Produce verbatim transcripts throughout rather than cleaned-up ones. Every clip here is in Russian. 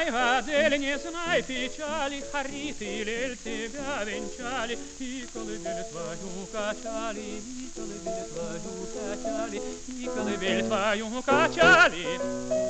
Адель, не знай печали, Харит и Лель тебя венчали, и колыбель твою качали, и колыбель твою качали, и колыбель твою качали.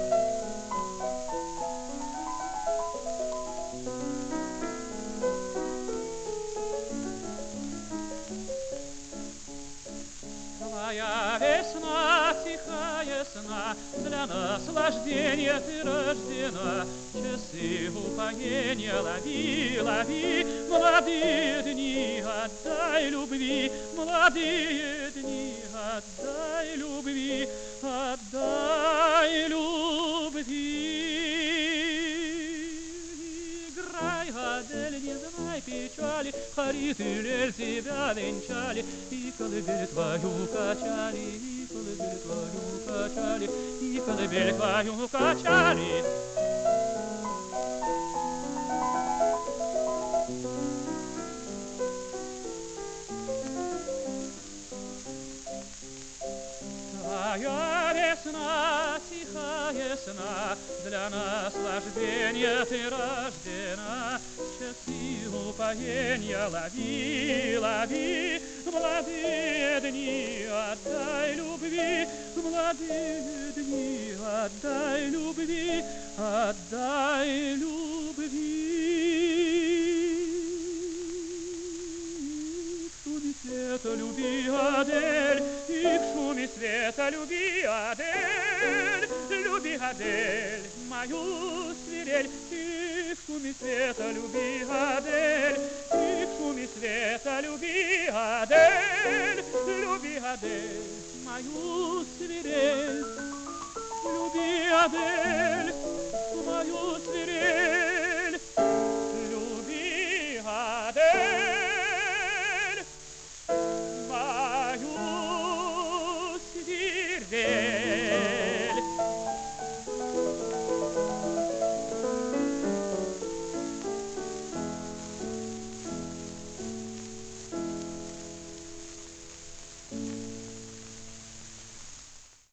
Твоя весна, тихая сна, для наслаждения ты рождена. Часы упоения лови, лови, молодые дни отдай любви, молодые дни отдай любви, отдай любви. Играй, Адель, не знай печали, Харит и Лель тебя венчали, и колыбель твою качали, и колыбель твою качали, и колыбель твою качали. Твоя весна, тихая сна, для наслаждения ты рождена. Часы упоения лови, лови, молодые дни отдай любви, молодые дни отдай любви, отдай любви. В шуме света люби, Адель, и в шуме света люби, Адель, люби, Адель, мою свирель, и в шуме света люби, Адель, и в шуме света люби, Адель, люби, Адель, мою свирель, люби, Адель, мою свирель.